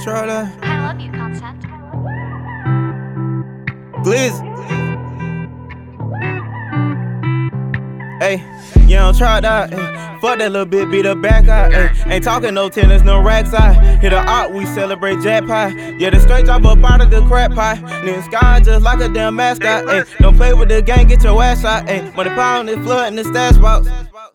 Try that. I love you, concept. Glizzy. Hey, you don't try that. Ay. Fuck that little bit, beat the back out. Ay. Ain't talking no tennis, no racks out. Hit a art, we celebrate jack pie. Yeah, the straight drop up out of the crap pie. Nigga sky just like a damn mascot. Ay. Don't play with the gang, get your ass out. Ay. Money pound is flooding the stash box.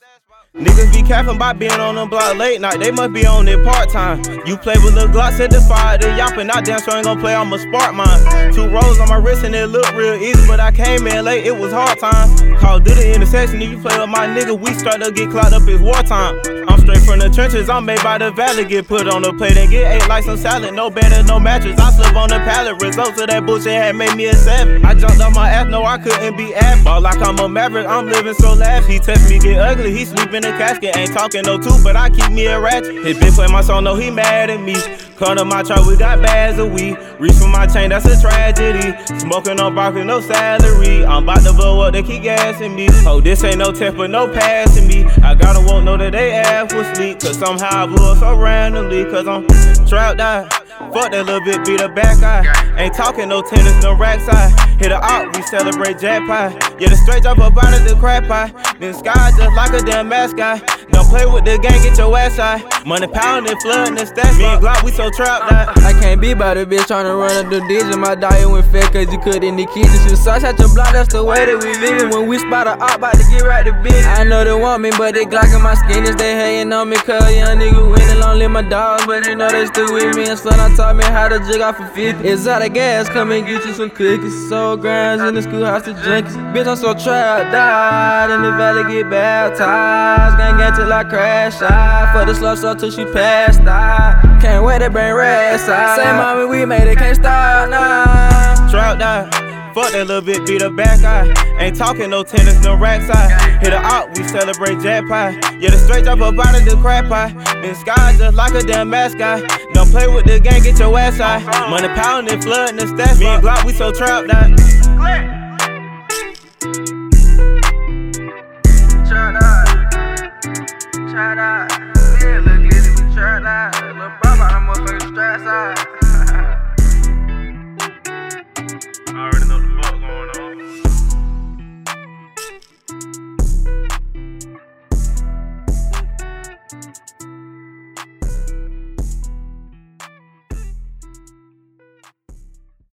Niggas be capping by being on the block late night, they must be on it part-time. You play with Lil Glock, set the fire, they yapping, I damn sure ain't gon' play, I'ma spark mine. 2 rolls on my wrist and it look real easy, but I came in late, it was hard time. Call Duty intersection, if you play with my nigga, we start to get clocked up, it's wartime. I'm straight from the trenches, I'm made by the valley, get put on the plate and get ate like some salad. No better, no mattress, I slip on the pallet, results of that bullshit had made me a savage. I jumped off my ass, no I couldn't be ass. Ball like I'm a maverick, I'm living so lavish. He test me get ugly, he sleep in the casket, ain't talking no tooth, but I keep me a ratchet. His bitch play my song, no he mad at me. Come to my truck, we got bags of weed. Reach for my chain, that's a tragedy. Smoking, no barking, no salary. I'm about to blow up, they keep gassing me. Oh, this ain't no test, but no passing me. I gotta won't know that they ass was sleep, cause somehow I blew up so randomly. Cause I'm trapped out. Fuck that little bit, beat the back eye. Ain't talking no tennis, no racks eye. Hit a out, we celebrate jack pie. Yeah, the straight drop up out of the crap pie. Then sky just like a damn mascot. Don't play with the gang, get your ass high. Money pounding, flooding the stats. Me and Glock, we so trapped out. I can't be by the bitch tryna run up the digits. My diet went fat cause you could in the kitchen. Shoot sauce at your block, that's the way that we living. When we spot a op, bout to get right to business. I know they want me, but they Glock in my skin. Is they hating on me cause young nigga winning, long live my dogs. But they know they still with me. And son, I taught me how to jig off for 50. It's out of gas, come and get you some cookies. Soul grinds in the schoolhouse to junkies. Bitch, I'm so trapped out in the valley, get baptized. Gang till I crash out. For the slow so till she passed out. Can't wait to bring rest out. Same mommy we made it, can't stop now. Trapped out. Fuck that little bit, beat the back eye. Ain't talking no tennis, no racks eye. Hit a out, we celebrate jack pie. Yeah, the straight drop up out of the crap pie. Then sky just like a damn mascot. Don't play with the gang, get your ass high. Money pounding, flooding the stats. Me and Glock, we so trapped out. Try that. Yeah, look glizzy, we try that. Little brother, I'm motherfucking stressed out.